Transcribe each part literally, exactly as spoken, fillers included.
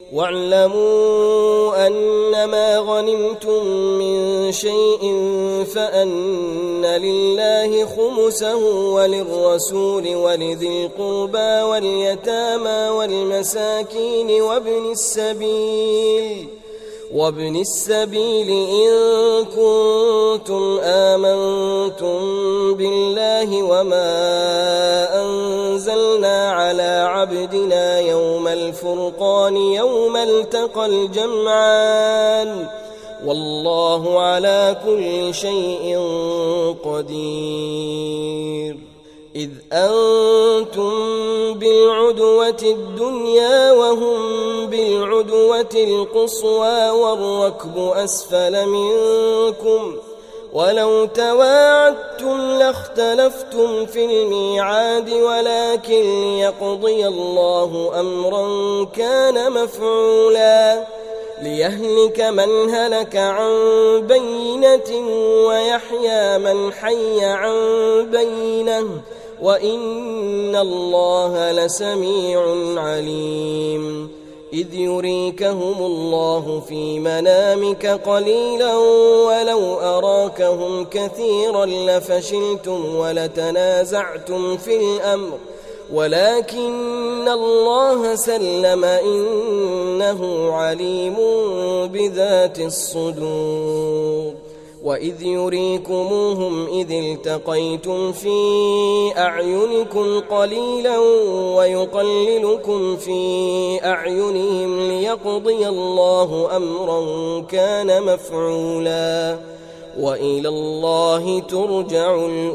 واعلموا أنما غنمتم من شيء فأن لله خمسه وللرسول ولذي القربى واليتامى والمساكين وابن السبيل وابن السبيل إن كنتم آمنتم بالله وما أنزلنا على عبدنا يوم الفرقان يوم التقى الجمعان والله على كل شيء قدير. إذ أنتم بالعدوة الدنيا وهم بالعدوة القصوى والركب أسفل منكم ولو تواعدتم لاختلفتم في الميعاد ولكن ليقضي الله أمرا كان مفعولا ليهلك من هلك عن بينة ويحيى من حي عن بينة وإن الله لسميع عليم. إذ يريكهم الله في منامك قليلا ولو أراكهم كثيرا لفشلتم ولتنازعتم في الأمر ولكن الله سلم إنه عليم بذات الصدور. وإذ يريكموهم إذ التقيتم في أعينكم قليلا ويقللكم في أعينهم ليقضي الله أمرا كان مفعولا وإلى الله ترجع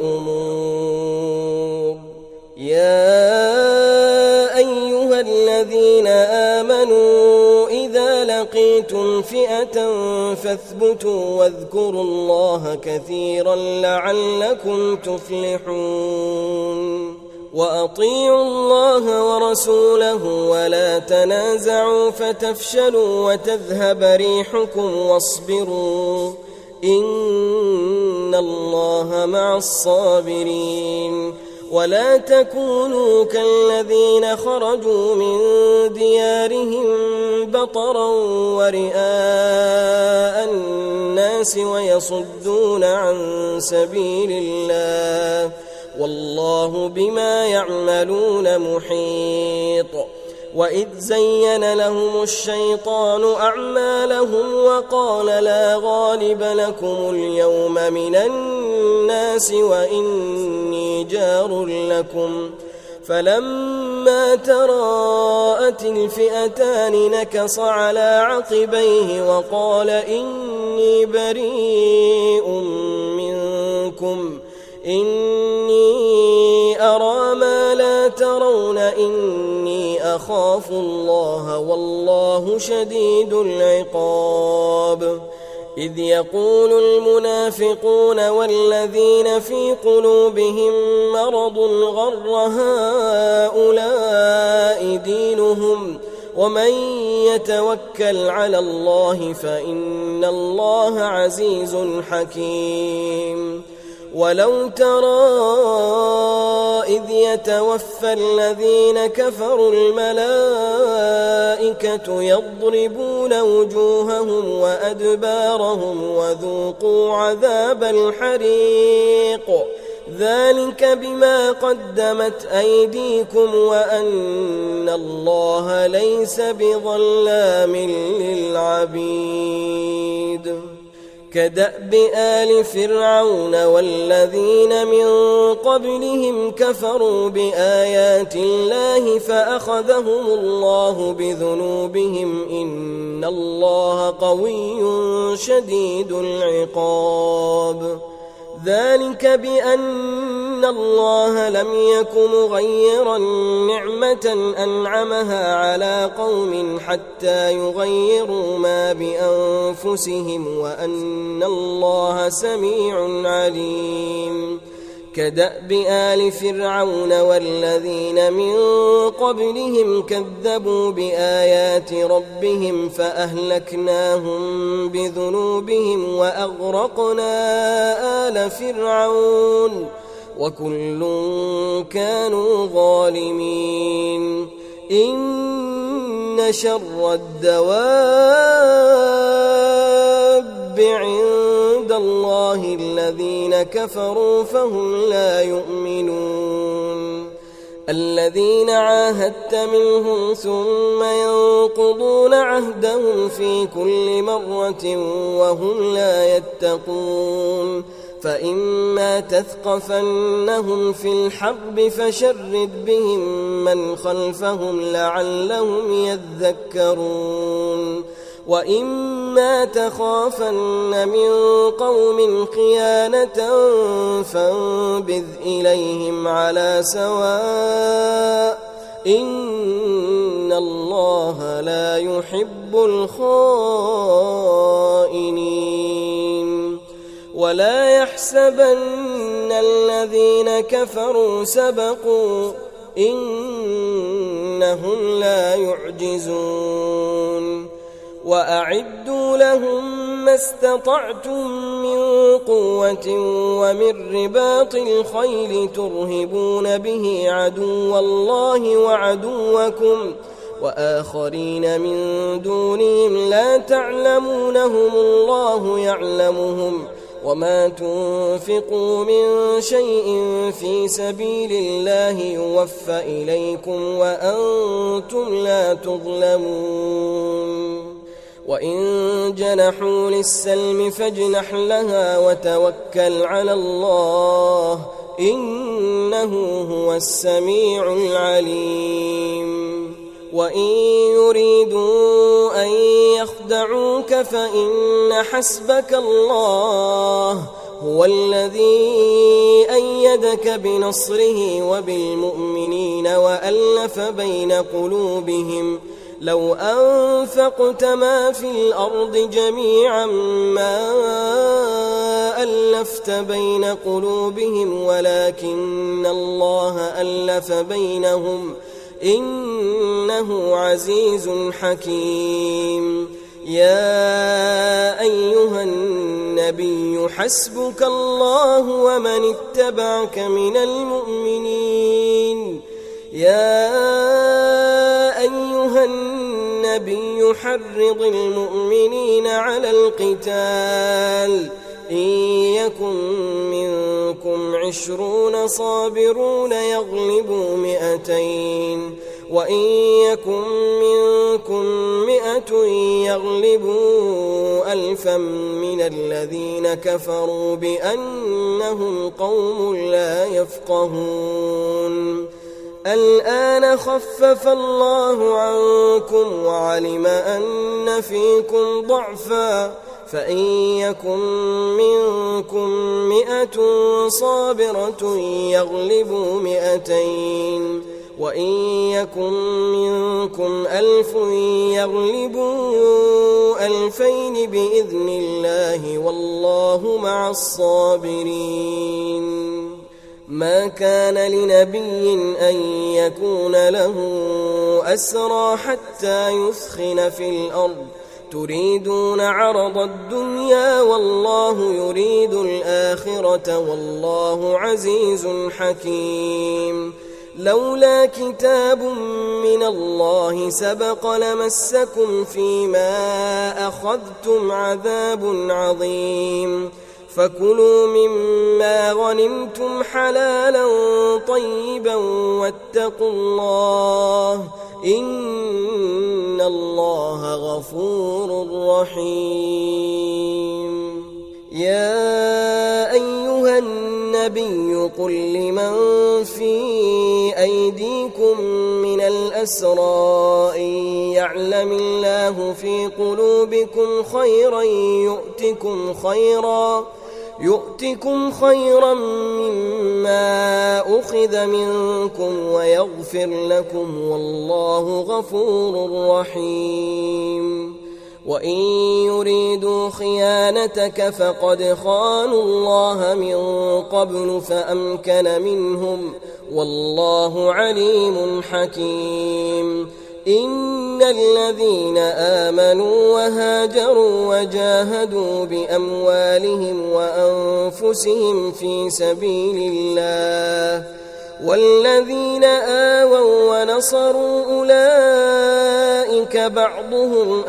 الأمور. يا أيها الذين آمنوا إذا لقيتم فئة فاثبتوا واذكروا الله كثيرا لعلكم تفلحون. وأطيعوا الله ورسوله ولا تنازعوا فتفشلوا وتذهب ريحكم واصبروا إن الله مع الصابرين. ولا تكونوا كالذين خرجوا من ديارهم بطرا ورئاء الناس ويصدون عن سبيل الله والله بما يعملون محيط. وإذ زين لهم الشيطان أعمالهم وقال لا غالب لكم اليوم من الناس وإني جار لكم فلما تراءت الفئتان نكص على عقبيه وقال إني بريء منكم إني أرى ما لا ترون إني أخاف الله والله شديد العقاب. إذ يقول المنافقون والذين في قلوبهم مرض غر هؤلاء دينهم ومن يتوكل على الله فإن الله عزيز حكيم. ولو ترى إذ يتوفى الذين كفروا الملائكة يضربون وجوههم وأدبارهم وذوقوا عذاب الحريق ذلك بما قدمت أيديكم وأن الله ليس بظلام للعبيد. كدأب آل فرعون والذين من قبلهم كفروا بآيات الله فأخذهم الله بذنوبهم إن الله قوي شديد العقاب. ذلك بأن الله لم يك مغيرا نعمة أنعمها على قوم حتى يغيروا ما بأنفسهم وأن الله سميع عليم. كدأب آل فرعون والذين من قبلهم كذبوا بآيات ربهم فأهلكناهم بذنوبهم وأغرقنا آل فرعون وكل كانوا ظالمين. إن إن شر الدواب عند الله الذين كفروا فهم لا يؤمنون الذين عاهدت منهم ثم ينقضون عهدهم في كل مرة وهم لا يتقون فإما تثقفنهم في الحرب فشرد بهم من خلفهم لعلهم يذكرون وإما تخافن من قوم خيانة فانبذ إليهم على سواء إن الله لا يحب الخائنين ولا يحسبن الذين كفروا سبقوا إنهم لا يعجزون وأعدوا لهم ما استطعتم من قوة ومن رباط الخيل ترهبون به عدو الله وعدوكم وآخرين من دونهم لا تعلمونهم الله يعلمهم وما تنفقوا من شيء في سبيل الله يوفى إليكم وأنتم لا تظلمون وإن جنحوا للسلم فاجنح لها وتوكل على الله إنه هو السميع العليم وإن يريدوا أن يخدعوك فإن حسبك الله هو الذي أيدك بنصره وبالمؤمنين وألف بين قلوبهم لو أنفقت ما في الأرض جميعا ما ألفت بين قلوبهم ولكن الله ألف بينهم إنه عزيز حكيم يا أيها النبي حسبك الله ومن اتبعك من المؤمنين يا أيها النبي حرض المؤمنين على القتال إن يكن منكم عشرون صابرون يغلبوا مئتين وإن يكن منكم مئة يغلبوا ألفا من الذين كفروا بأنهم قوم لا يفقهون الآن خفف الله عنكم وعلم أن فيكم ضعفا فإن يكن منكم مئة صابرة يغلبوا مئتين وإن يكن منكم ألف يغلبوا ألفين بإذن الله والله مع الصابرين ما كان لنبي أن يكون له أسرى حتى يثخن في الأرض تريدون عرض الدنيا والله يريد الآخرة والله عزيز حكيم لولا كتاب من الله سبق لمسكم فيما أخذتم عذاب عظيم فكلوا مما غنمتم حلالا طيبا واتقوا الله إن الله غفور رحيم يا أيها النبي قل لمن في أيديكم من الأسرى إن يعلم الله في قلوبكم خيرا يؤتكم خيرا يؤتكم خيرا مما أخذ منكم ويغفر لكم والله غفور رحيم وإن يريدوا خيانتك فقد خانوا الله من قبل فأمكن منهم والله عليم حكيم إن الذين آمنوا وهاجروا وجاهدوا بأموالهم وأنفسهم في سبيل الله والذين آووا ونصروا أولئك بعضهم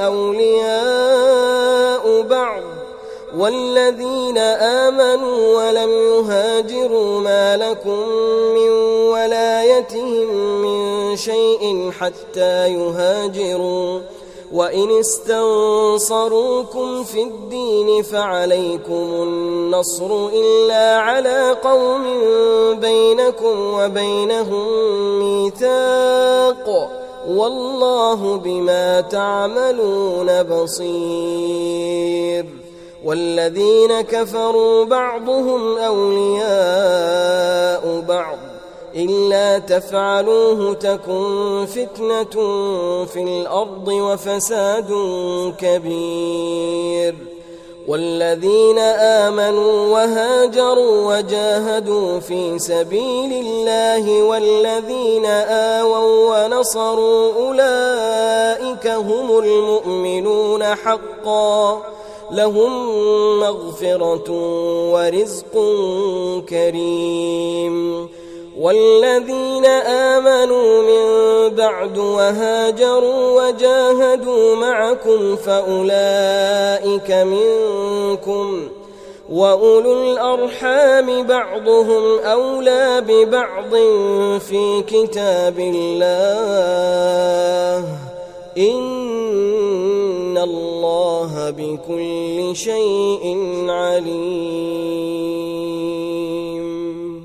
أولياء بعض والذين آمنوا ولم يهاجروا ما لكم من ولايتهم من شيء حتى يهاجروا وإن استنصروكم في الدين فعليكم النصر إلا على قوم بينكم وبينهم ميثاق والله بما تعملون بصير والذين كفروا بعضهم أولياء بعض إلا تفعلوه تكن فتنة في الأرض وفساد كبير والذين آمنوا وهاجروا وجاهدوا في سبيل الله والذين آووا ونصروا أولئك هم المؤمنون حقا لهم مغفرة ورزق كريم والذين آمنوا من بعد وهاجروا وجاهدوا معكم فأولئك منكم وأولو الأرحام بعضهم أولى ببعض في كتاب الله إن الله بكل شيء عليم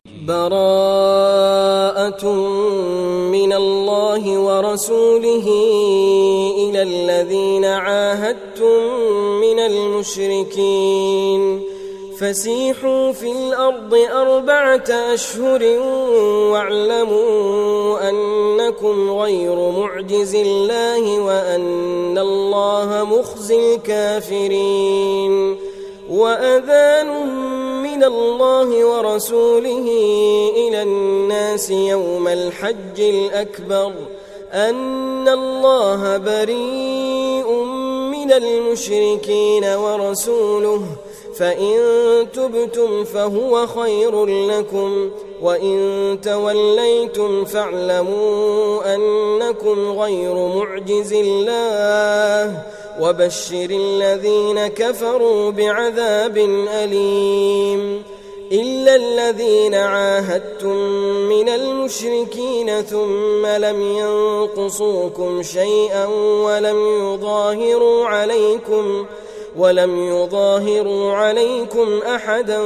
براءة من الله ورسوله إلى الذين عاهدتم من المشركين فسيحوا في الأرض أربعة أشهر واعلموا أنكم غير معجز الله وأن الله مخزي الكافرين وأذان من الله ورسوله إلى الناس يوم الحج الأكبر أن الله بريء من المشركين ورسوله فإن تبتم فهو خير لكم وإن توليتم فاعلموا أنكم غير معجز الله وبشر الذين كفروا بعذاب أليم إلا الذين عاهدتم من المشركين ثم لم ينقصوكم شيئا ولم يظاهروا عليكم ولم يظاهروا عليكم أحدا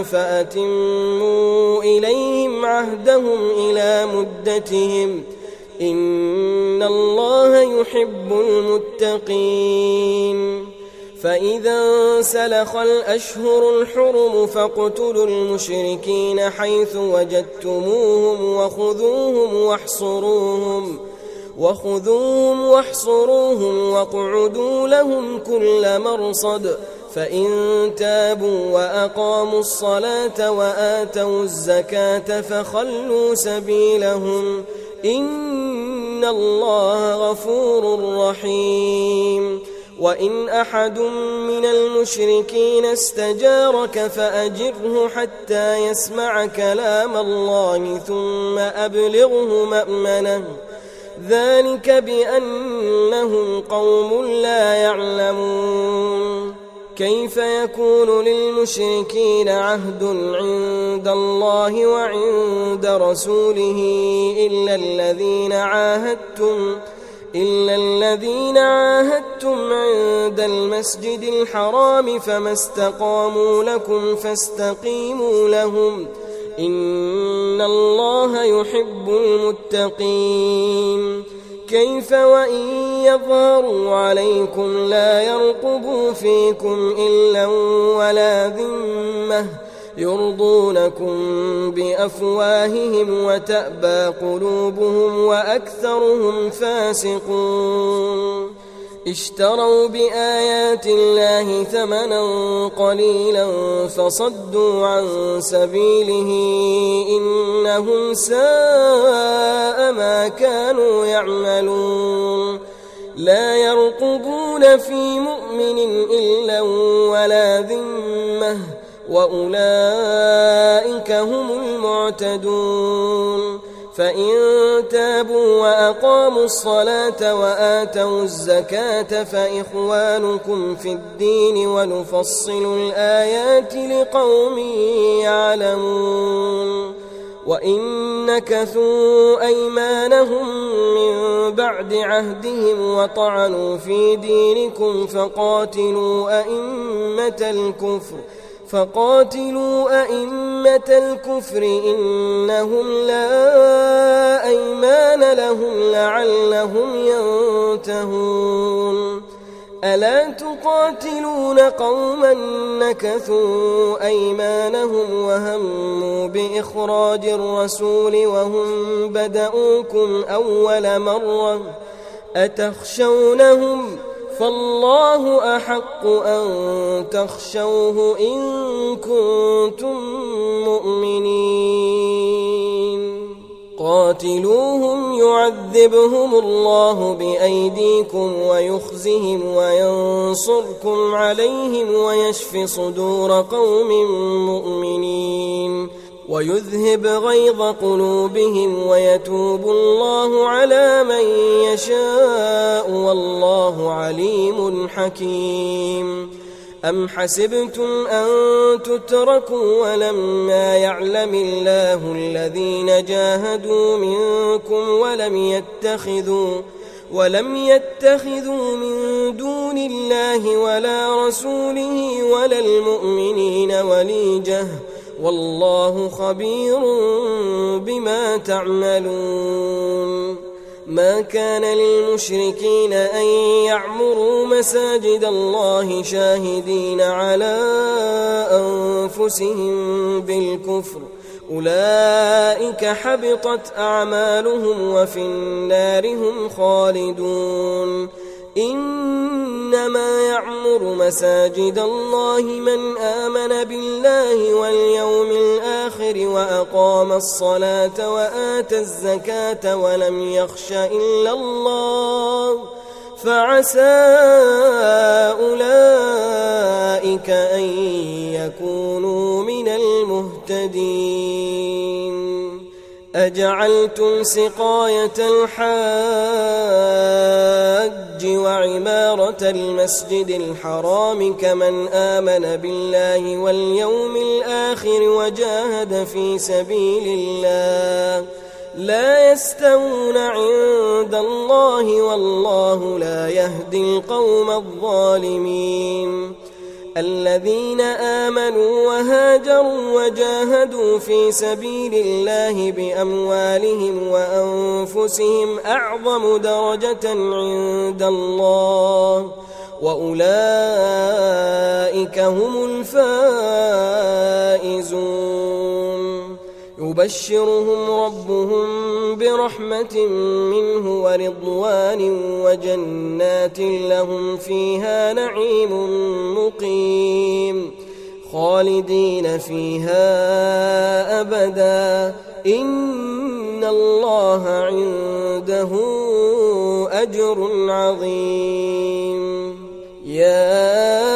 فأتموا إليهم عهدهم إلى مدتهم إن الله يحب المتقين فإذا انسلخ الأشهر الحرم فاقتلوا المشركين حيث وجدتموهم وخذوهم واحصروهم وخذوهم واحصروهم واقعدوا لهم كل مرصد فإن تابوا وأقاموا الصلاة وآتوا الزكاة فخلوا سبيلهم إن الله غفور رحيم وإن أحد من المشركين استجارك فأجره حتى يسمع كلام الله ثم أبلغه مأمنه ذلك بأنهم قوم لا يعلمون كيف يكون للمشركين عهد عند الله وعند رسوله إلا الذين عاهدتم إلا الذين عاهدتم عند المسجد الحرام فما استقاموا لكم فاستقيموا لهم إن الله يحب المتقين كيف وإن يظهروا عليكم لا يرقبوا فيكم إلا ولا ذمة يرضونكم بأفواههم وتأبى قلوبهم وأكثرهم فاسقون اشتروا بآيات الله ثمنا قليلا فصدوا عن سبيله إنهم ساء ما كانوا يعملون لا يرقبون في مؤمن إلا ولا ذمة وأولئك هم المعتدون فإن تابوا وأقاموا الصلاة وآتوا الزكاة فإخوانكم في الدين ونفصل الآيات لقوم يعلمون وإن نكثوا أيمانهم من بعد عهدهم وطعنوا في دينكم فقاتلوا أئمة الكفر فقاتلوا أئمة الكفر إنهم لا أيمان لهم لعلهم ينتهون ألا تقاتلون قوما نكثوا أيمانهم وهموا بإخراج الرسول وهم بدؤوكم أول مرة أتخشونهم فالله أحق أن تخشوه إن كنتم مؤمنين قاتلوهم يعذبهم الله بأيديكم ويخزهم وينصركم عليهم ويشف صدور قوم مؤمنين ويذهب غيظ قلوبهم ويتوب الله على من يشاء والله عليم حكيم أم حسبتم أن تتركوا ولما يعلم الله الذين جاهدوا منكم ولم يتخذوا ولم يتخذوا من دون الله ولا رسوله ولا المؤمنين وليجة والله خبير بما تعملون ما كان للمشركين أن يعمروا مساجد الله شاهدين على أنفسهم بالكفر أولئك حبطت أعمالهم وفي النار هم خالدون إنما يعمر مساجد الله من آمن بالله واليوم الآخر وأقام الصلاة وآتى الزكاة ولم يخش إلا الله فعسى أولئك أن يكونوا من المهتدين أجعلتم سقاية الحاج وعمارة المسجد الحرام كمن آمن بالله واليوم الآخر وجاهد في سبيل الله لا يستوون عند الله والله لا يهدي القوم الظالمين الذين آمنوا وهاجروا وجاهدوا في سبيل الله بأموالهم وأنفسهم أعظم درجة عند الله وأولئك هم الفائزون يبشرهم ربهم برحمة منه ورضوان وجنات لهم فيها نعيم مقيم خالدين فيها أبدا إن الله عنده أجر عظيم يا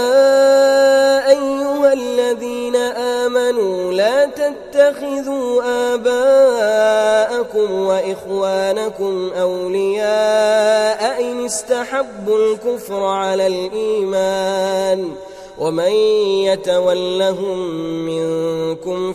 أيها الذين آمنوا لا تتخذوا آباءكم وإخوانكم أولياء إن استحبوا الكفر على الإيمان ومن يتولهم منكم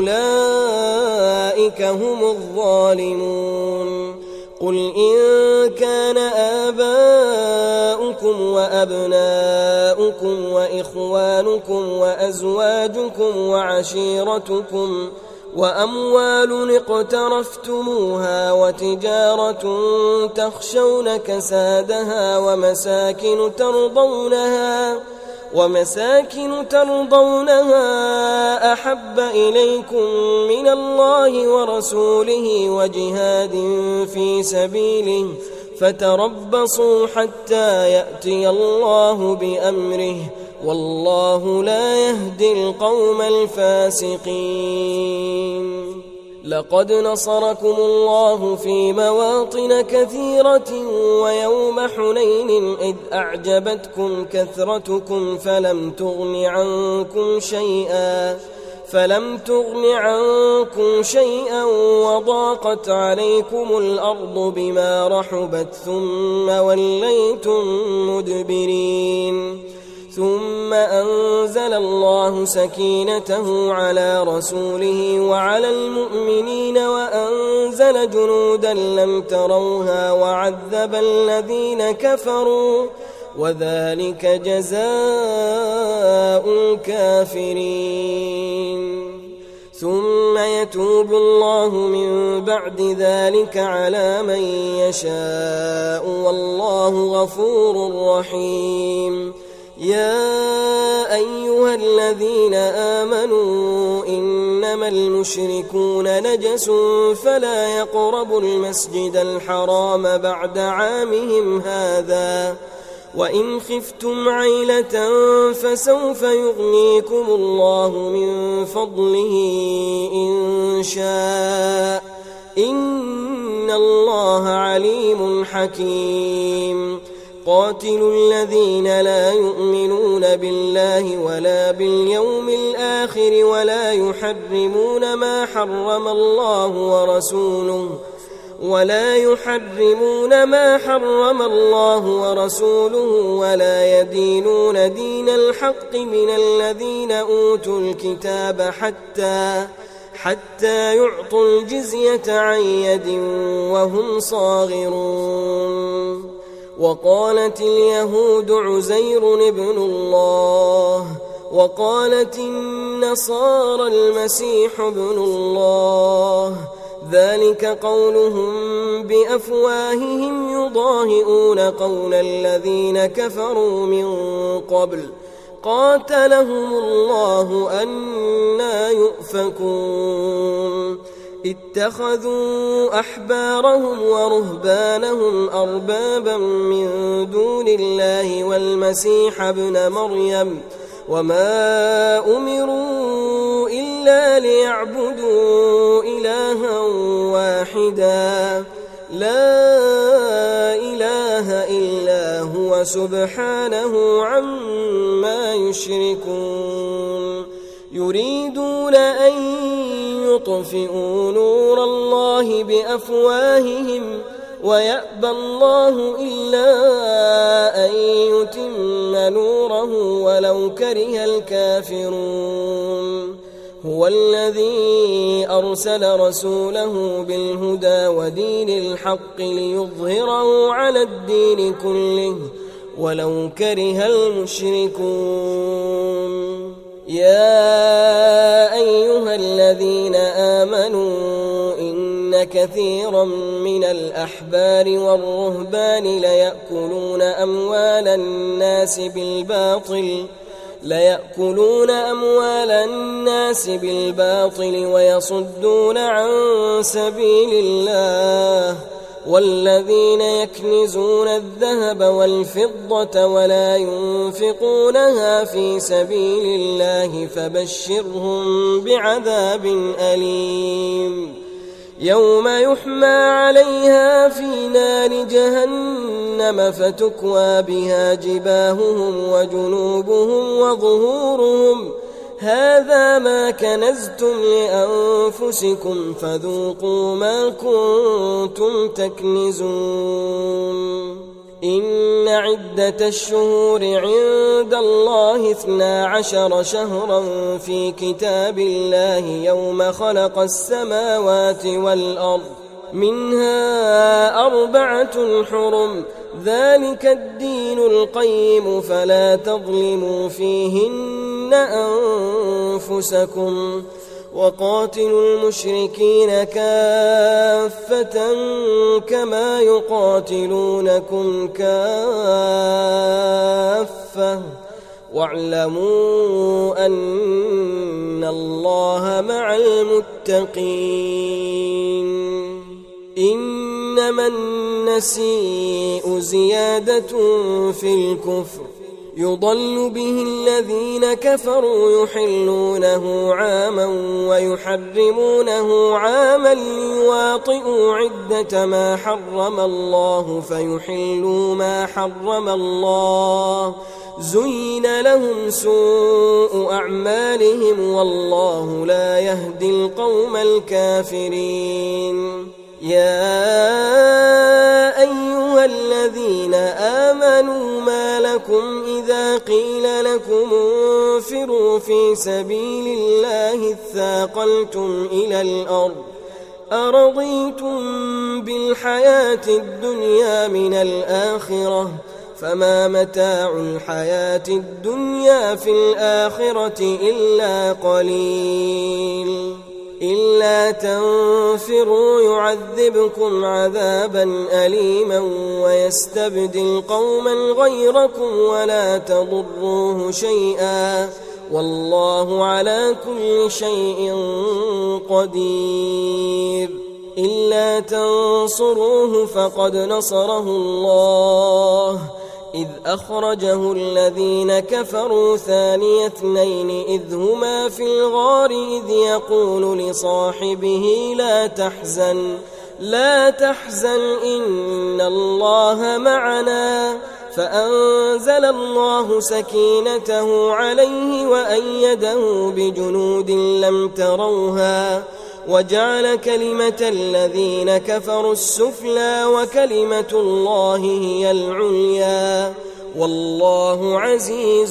فأولئك هم الظالمون قل إن كان آباؤكم وأبناؤكم وإخوانكم وأزواجكم وعشيرتكم وأموال اقترفتموها وتجارة تخشون كسادها ومساكن ترضونها ومساكن ترضونها أحب إليكم من الله ورسوله وجهاد في سبيله فتربصوا حتى يأتي الله بأمره والله لا يهدي القوم الفاسقين لقد نصركم الله في مواطن كثيرة ويوم حنين إذ أعجبتكم كثرتكم فلم تغن عنكم شيئا فلم تغن عنكم شيئا وضاقت عليكم الأرض بما رحبت ثم وليتم مدبرين ثم أنزل الله سكينته على رسوله وعلى المؤمنين وأنزل جنودا لم تروها وعذب الذين كفروا وذلك جزاء الكافرين ثم يتوب الله من بعد ذلك على من يشاء والله غفور رحيم يا أيها الذين آمنوا إنما المشركون نجس فلا يقربوا المسجد الحرام بعد عامهم هذا وإن خفتم عيلة فسوف يغنيكم الله من فضله إن شاء إن الله عليم حكيم قاتلوا الذين لا يؤمنون بالله ولا باليوم الآخر ولا يحرمون ما حرم الله ورسوله ولا يحرمون ما حرم الله ورسوله ولا يدينون دين الحق من الذين أوتوا الكتاب حتى حتى يعطوا الجزية عن يد وهم صاغرون وقالت اليهود عزير ابن الله وقالت النصارى المسيح ابن الله ذلك قولهم بأفواههم يضاهئون قول الذين كفروا من قبل قاتلهم الله أنى يؤفكون اتخذوا أحبارهم ورهبانهم أربابا من دون الله والمسيح ابن مريم وما أمروا إلا ليعبدوا إلها واحدا لا إله إلا هو سبحانه عما يشركون يريدون أن يطفئوا نور الله بأفواههم ويأبى الله إلا أن يتم نوره ولو كره الكافرون هو الذي أرسل رسوله بالهدى ودين الحق ليظهره على الدين كله ولو كره المشركون يا أيها الذين آمنوا إن كثيرا من الأحبار والرهبان ليأكلون أموال الناس بالباطل ليأكلون أموال الناس بالباطل ويصدون عن سبيل الله والذين يكنزون الذهب والفضة ولا ينفقونها في سبيل الله فبشرهم بعذاب أليم يوم يحمى عليها في نار جهنم فتكوى بها جباههم وجنوبهم وظهورهم هذا ما كنزتم لأنفسكم فذوقوا ما كنتم تكنزون إن عدة الشهور عند الله اثنا عشر شهرا في كتاب الله يوم خلق السماوات والأرض منها أربعة حرم ذلك الدين القيم فلا تظلموا فيهن أنفسكم وقاتلوا المشركين كافة كما يقاتلونكم كافة واعلموا أن الله مع المتقين إنما النسيء زيادة في الكفر يضل به الذين كفروا يحلونه عاما ويحرمونه عاما ليواطئوا عدة ما حرم الله فيحلوا ما حرم الله زين لهم سوء أعمالهم والله لا يهدي القوم الكافرين. يا أيها الذين آمنوا ما لكم إذا قيل لكم انفروا في سبيل الله اثاقلتم إلى الأرض أرضيتم بالحياة الدنيا من الآخرة فما متاع الحياة الدنيا في الآخرة إلا قليل. إلا تنفروا يعذبكم عذابا أليما ويستبدل قوما غيركم ولا تضروه شيئا والله على كل شيء قدير. إلا تنصروه فقد نصره الله إذ أخرجه الذين كفروا ثاني اثنين إذ هما في الغار إذ يقول لصاحبه لا تحزن لا تحزن إن الله معنا فأنزل الله سكينته عليه وأيده بجنود لم تروها وجعل كلمة الذين كفروا السفلى وكلمة الله هي العليا والله عزيز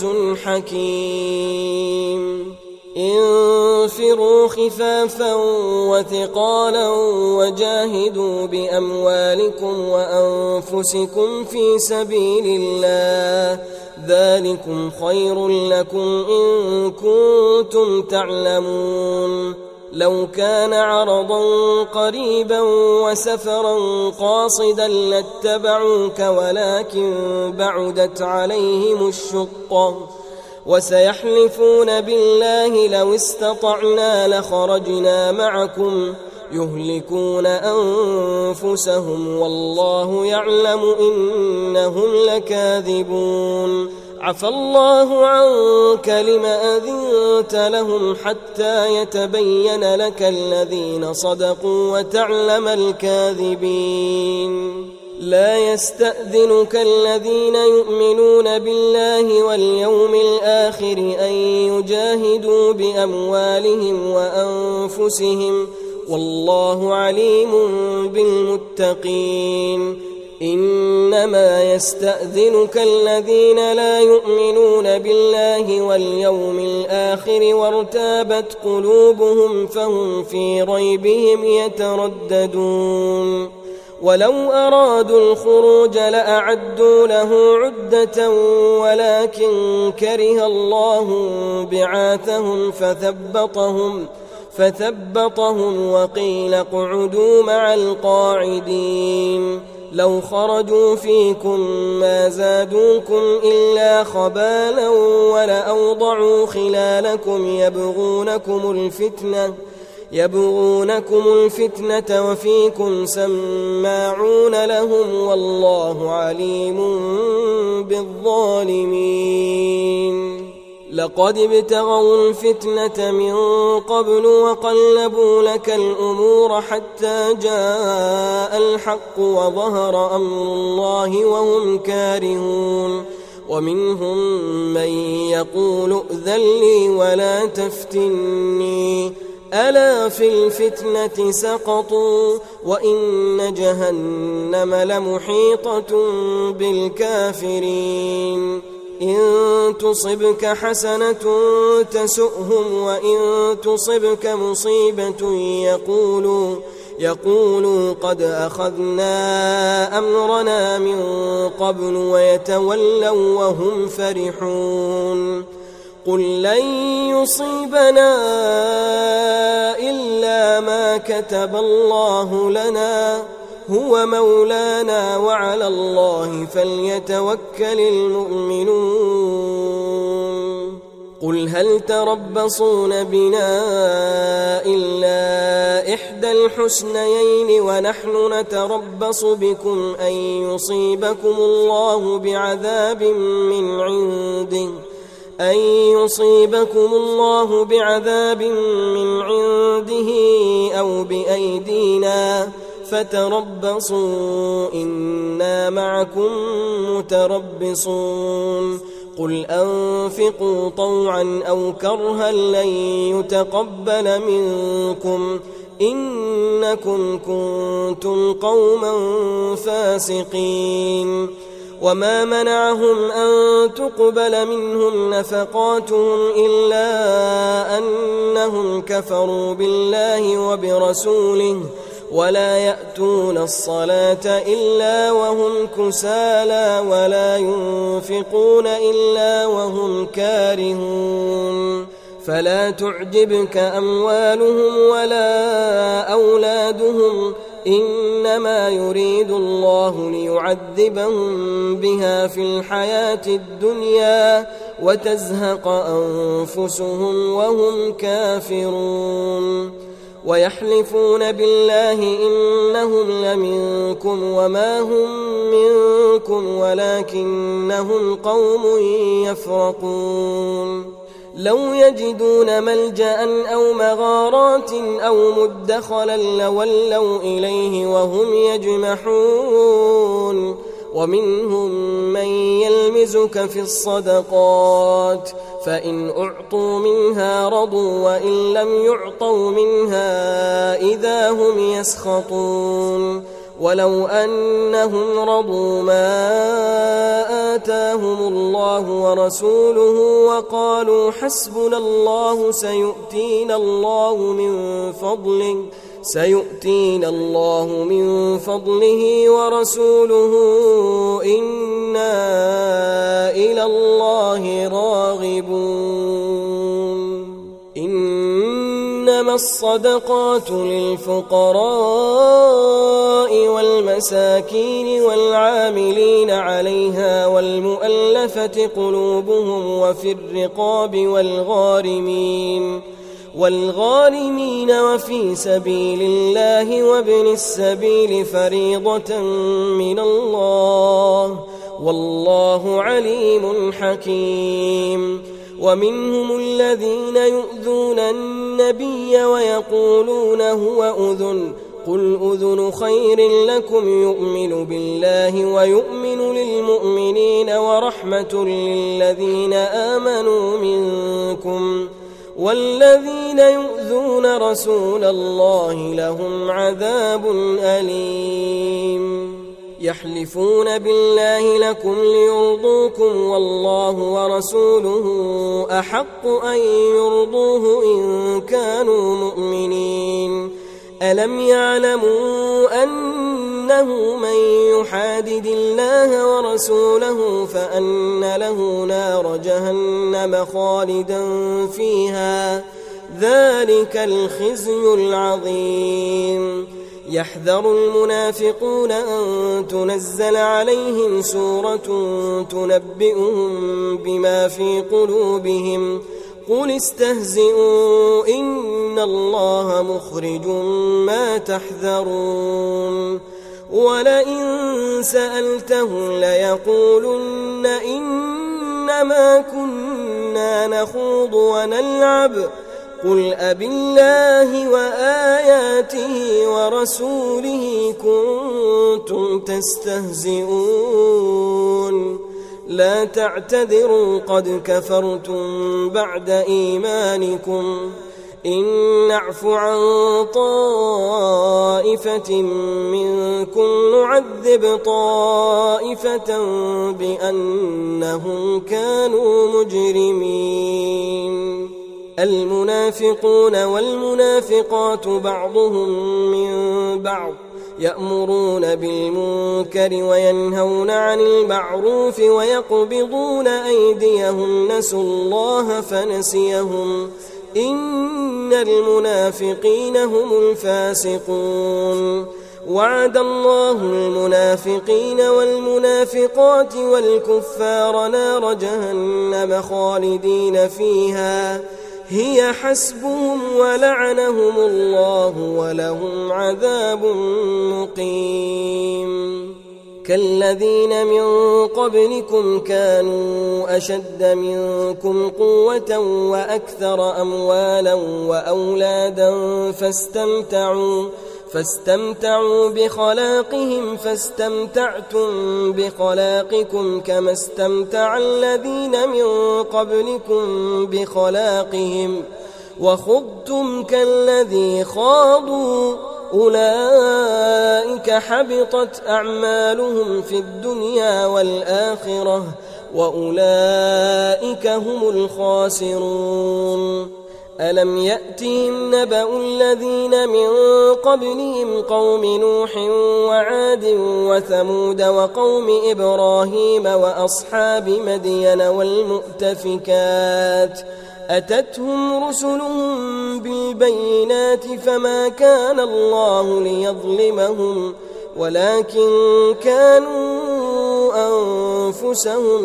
حكيم. انفروا خفافا وثقالا وجاهدوا بأموالكم وأنفسكم في سبيل الله ذلكم خير لكم إن كنتم تعلمون. لو كان عرضا قريبا وسفرا قاصدا لاتبعوك ولكن بعدت عليهم الشقة وسيحلفون بالله لو استطعنا لخرجنا معكم يهلكون أنفسهم والله يعلم إنهم لكاذبون. عفى الله عنك لما أذنت لهم حتى يتبين لك الذين صدقوا وتعلم الكاذبين. لا يستأذنك الذين يؤمنون بالله واليوم الآخر أن يجاهدوا بأموالهم وأنفسهم والله عليم بالمتقين. إنما يستأذنك الذين لا يؤمنون بالله واليوم الآخر وارتابت قلوبهم فهم في ريبهم يترددون. ولو أرادوا الخروج لأعدوا له عدة ولكن كره الله بعاثهم فثبطهم فثبطهم وقيل اقعدوا مع القاعدين. لو خرجوا فيكم ما زادوكم إلا خبالا ولأوضعوا خلالكم يبغونكم الفتنة يبغونكم الفتنة وفيكم سماعون لهم والله عليم بالظالمين. لقد ابتغوا الفتنة من قبل وقلبوا لك الأمور حتى جاء الحق وظهر أمر الله وهم كارهون. ومنهم من يقول ائذن لي ولا تفتني ألا في الفتنة سقطوا وإن جهنم لمحيطة بالكافرين. إن تصبك حسنة تسؤهم وإن تصبك مصيبة يقولوا يقولوا قد أخذنا أمرنا من قبل ويتولوا وهم فرحون. قل لن يصيبنا إلا ما كتب الله لنا هو مولانا وعلى الله فليتوكل المؤمنون. قل هل تربصون بنا إلا إحدى الحسنيين ونحن نتربص بكم أن يصيبكم الله بعذاب من عنده أن يصيبكم الله بعذاب من عنده أو بأيدينا فتربصوا إنا معكم متربصون قل أنفقوا طوعا أو كرها لن يتقبل منكم إنكم كنتم قوما فاسقين وما منعهم أن تقبل منهم نفقاتهم إلا أنهم كفروا بالله وبرسوله ولا يأتون الصلاة إلا وهم كسالى ولا ينفقون إلا وهم كارهون فلا تعجبك أموالهم ولا أولادهم إنما يريد الله ليعذبهم بها في الحياة الدنيا وتزهق أنفسهم وهم كافرون ويحلفون بالله إنهم لمنكم وما هم منكم ولكنهم قوم يفرقون لو يجدون ملجأ أو مغارات أو مدخلا لولوا إليه وهم يجمحون ومنهم من يلمزك في الصدقات فإن أعطوا منها رضوا وإن لم يعطوا منها إذا هم يسخطون ولو أنهم رضوا ما آتاهم الله ورسوله وقالوا حسبنا الله سيؤتينا الله من فضله سيؤتينا الله من فضله ورسوله إنا إلى الله راغبون إنما الصدقات للفقراء والمساكين والعاملين عليها والمؤلفة قلوبهم وفي الرقاب والغارمين والغارمين وفي سبيل الله وابن السبيل فريضة من الله والله عليم حكيم ومنهم الذين يؤذون النبي ويقولون هو أذن قل أذن خير لكم يؤمن بالله ويؤمن للمؤمنين ورحمة للذين آمنوا منكم والذين يؤذون رسول الله لهم عذاب أليم يحلفون بالله لكم ليرضوكم والله ورسوله أحق أن يرضوه إن كانوا مؤمنين ألم يعلموا أنه من يحادد الله ورسوله فأن له نار جهنم خالدا فيها ذلك الخزي العظيم يحذر المنافقون أن تنزل عليهم سورة تنبئهم بما في قلوبهم قل استهزئوا إن الله مخرج ما تحذرون ولئن سألتهم ليقولن إنما كنا نخوض ونلعب قل أبالله وآياته ورسوله كنتم تستهزئون لا تعتذروا قد كفرتم بعد إيمانكم إن نعف عن طائفة منكم نعذب طائفة بأنهم كانوا مجرمين المنافقون والمنافقات بعضهم من بعض يأمرون بالمنكر وينهون عن المعروف ويقبضون أيديهم نسوا الله فنسيهم إن المنافقين هم الفاسقون وعد الله المنافقين والمنافقات والكفار نار جهنم خالدين فيها هي حسبهم ولعنهم الله ولهم عذاب مقيم كالذين من قبلكم كانوا أشد منكم قوة وأكثر أموالا وأولادا فاستمتعوا فاستمتعوا بخلاقهم فاستمتعتم بخلاقكم كما استمتع الذين من قبلكم بخلاقهم وخضتم كالذي خاضوا أولئك حبطت أعمالهم في الدنيا والآخرة وأولئك هم الخاسرون ألم يأتهم نبأ الذين من قبلهم قوم نوح وعاد وثمود وقوم إبراهيم وأصحاب مدين والمؤتفكات أتتهم رسلهم بالبينات فما كان الله ليظلمهم ولكن كانوا أنفسهم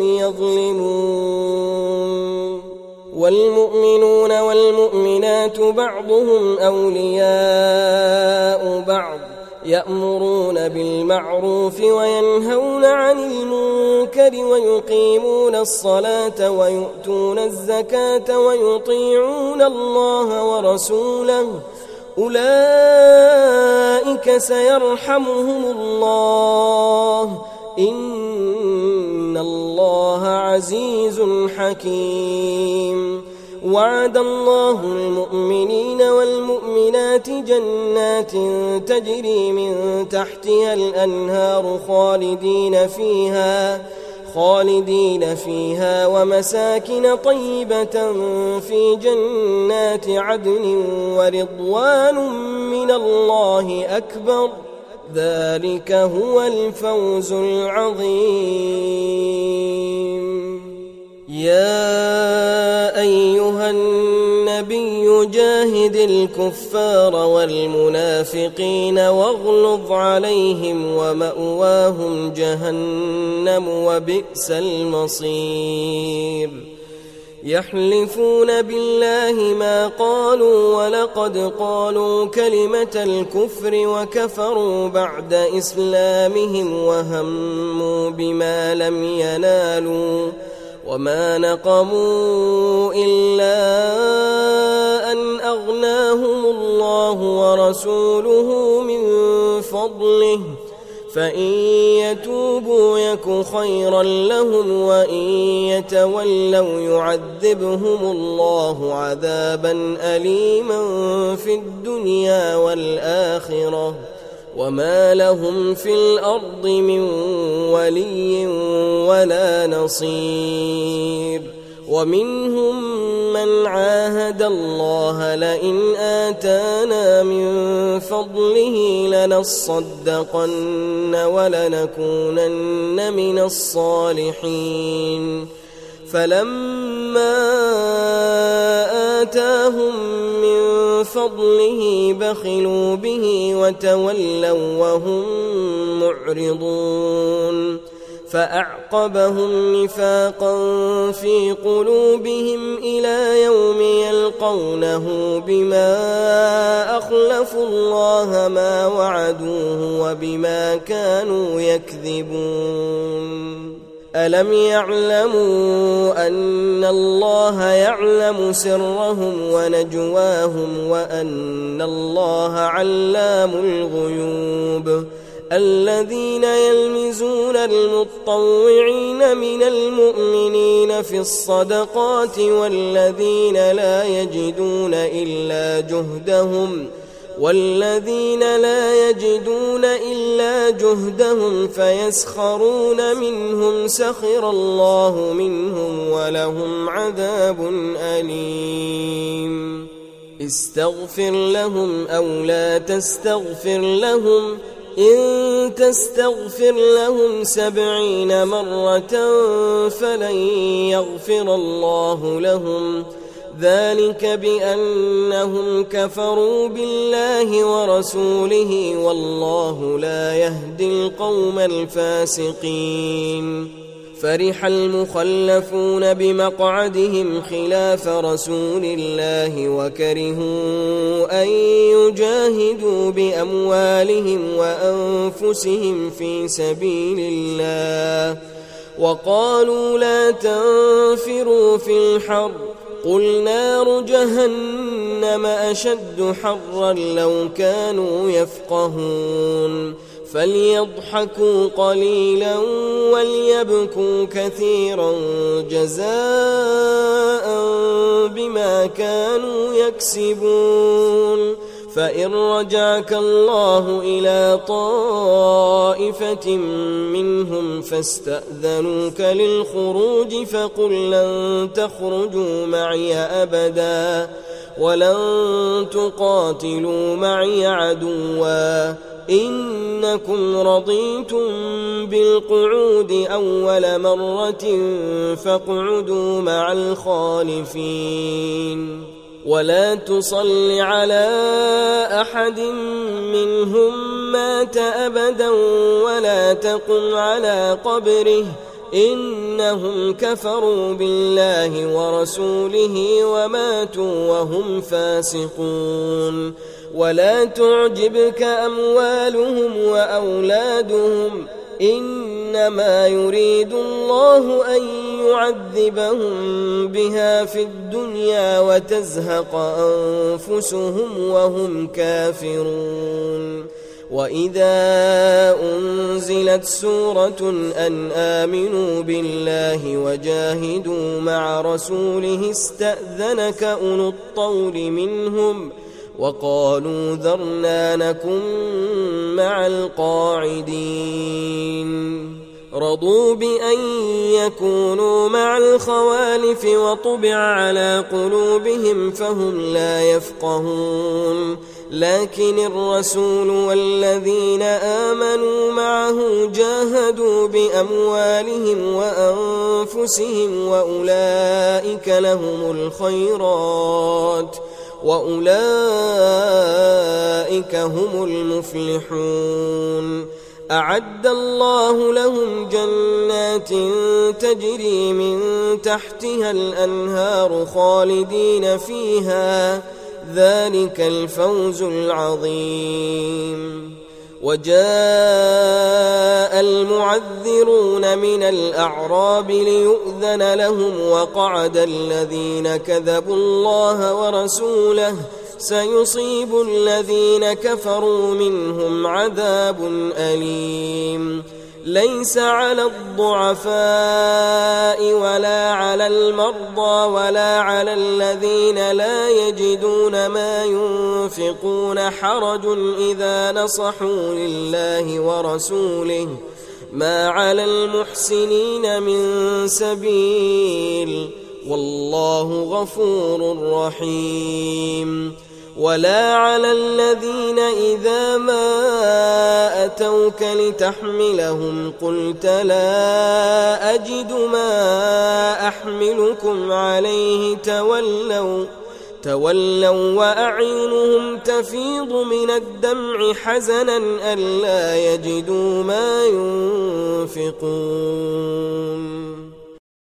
يظلمون والمؤمنون والمؤمنات بعضهم أولياء بعض يأمرون بالمعروف وينهون عن المنكر ويقيمون الصلاة ويؤتون الزكاة ويطيعون الله ورسوله أولئك سيرحمهم الله إن الله عزيز حكيم وعد الله المؤمنين والمؤمنات جنات تجري من تحتها الأنهار خالدين فيها خالدين فيها ومساكن طيبة في جنات عدن ورضوان من الله أكبر ذلك هو الفوز العظيم يا أيها النبي جاهد الكفار والمنافقين واغلظ عليهم ومأواهم جهنم وبئس المصير يحلفون بالله ما قالوا ولقد قالوا كلمة الكفر وكفروا بعد إسلامهم وهموا بما لم ينالوا وما نقموا إلا أن أغناهم الله ورسوله من فضله فإن يتوبوا يك خيرا لهم وإن يتولوا يعذبهم الله عذابا أليما في الدنيا والآخرة وما لهم في الأرض من ولي ولا نصير ومنهم من عاهد الله لئن آتانا من فضله لنصدقن ولنكونن من الصالحين فلما آتاهم من فضله بخلوا به وتولوا وهم معرضون فأعقبهم نفاقا في قلوبهم إلى يوم يلقونه بما أخلفوا الله ما وعدوه وبما كانوا يكذبون ألم يعلموا أن الله يعلم سرهم ونجواهم وأن الله علام الغيوب الذين يلمزون المطوعين من المؤمنين في الصدقات والذين لا يجدون إلا جهدهم والذين لا يجدون إلا جهدهم فيسخرون منهم سخر الله منهم ولهم عذاب أليم استغفر لهم أو لا تستغفر لهم إن تستغفر لهم سبعين مرة فلن يغفر الله لهم ذلك بأنهم كفروا بالله ورسوله والله لا يهدي القوم الفاسقين. فرح المخلفون بمقعدهم خلاف رسول الله وكرهوا أن يجاهدوا بأموالهم وأنفسهم في سبيل الله وقالوا لا تنفروا في الحر قل نار جهنم أشد حرا لو كانوا يفقهون. فليضحكوا قليلا وليبكوا كثيرا جزاء بما كانوا يكسبون. فإن رجعك الله إلى طائفة منهم فاستأذنوك للخروج فقل لن تخرجوا معي أبدا ولن تقاتلوا معي عدوا إنكم رضيتم بالقعود أول مرة فاقعدوا مع الخالفين. ولا تصل على أحد منهم مات أبدا ولا تقم على قبره إنهم كفروا بالله ورسوله وماتوا وهم فاسقون. ولا تعجبك أموالهم وأولادهم إنما يريد الله أن يعذبهم بها في الدنيا وتزهق أنفسهم وهم كافرون. وإذا أنزلت سورة أن آمنوا بالله وجاهدوا مع رسوله استأذنك أولو الطول منهم وقالوا ذرنا نكن مع القاعدين. رضوا بأن يكونوا مع الخوالف وطبع على قلوبهم فهم لا يفقهون. لكن الرسول والذين آمنوا معه جاهدوا بأموالهم وأنفسهم وأولئك لهم الخيرات وأولئك هم المفلحون. أعد الله لهم جنات تجري من تحتها الأنهار خالدين فيها ذلك الفوز العظيم. وجاء المعذرون من الأعراب ليؤذن لهم وقعد الذين كذبوا الله ورسوله سيصيب الذين كفروا منهم عذاب أليم. ليس على الضعفاء ولا على المرضى ولا على الذين لا يجدون ما ينفقون حرج إذا نصحوا لله ورسوله ما على المحسنين من سبيل والله غفور رحيم. ولا على الذين إذا ما أتوك لتحملهم قلت لا أجد ما أحملكم عليه تولوا تولوا وأعينهم تفيض من الدمع حزنا ألا يجدوا ما ينفقون.